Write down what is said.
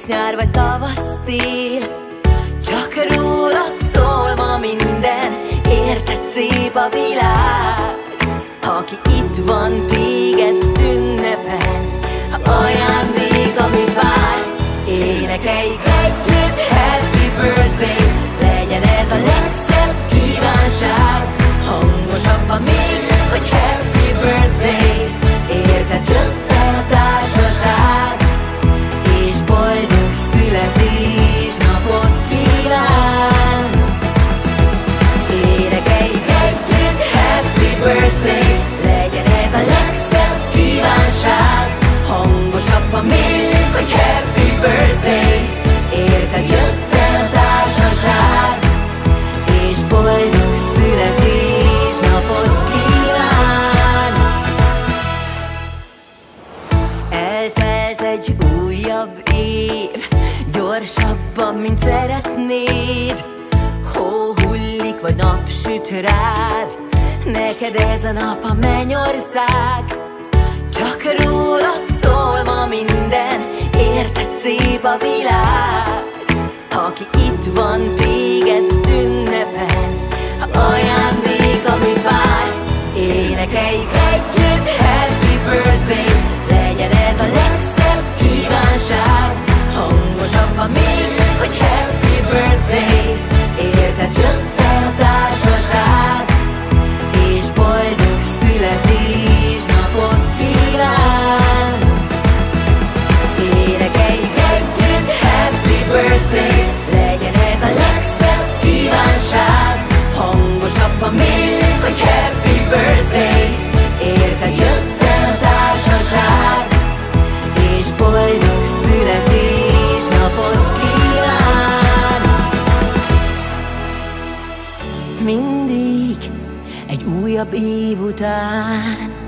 ősz, nyár vagy tavasz, tél, csak rólad szól ma minden, érted szép a világ. Aki itt van, téged ünnepel, ajándék, ami vár. Énekeljük együtt, happy birthday, legyen ez a legszebb kívánság. Hangosabban még, hogy happy birthday, érted, jött el a társaság, és boldog születésnapot kíván. Énekeljük együtt, happy birthday, legyen ez a legszebb kívánság. Hangosabban még, hogy happy birthday, érted, jött el a társaság, és boldog születésnapot kíván. Eltelt egy újabb év, gyorsabban, mint szeretnéd. Hó hullik, vagy nap süt rád, neked ez a nap a mennyország. Csak rólad szól ma minden, érted, szép a világ. Aki itt van, téged ünnepel, ajándék, ami vár. Énekeljük együtt, happy birthday, legyen ez a legszebb kívánság. Hangosabban még, hogy happy birthday, érted, jött el a társaság, és boldog születésnapot kíván. Énekeljük együtt, happy birthday, legyen ez a legszebb kívánság. Hangosabban még, hogy happy birthday, érted, jött el a társaság, és boldog születésnapot kíván. Mindig egy újabb év után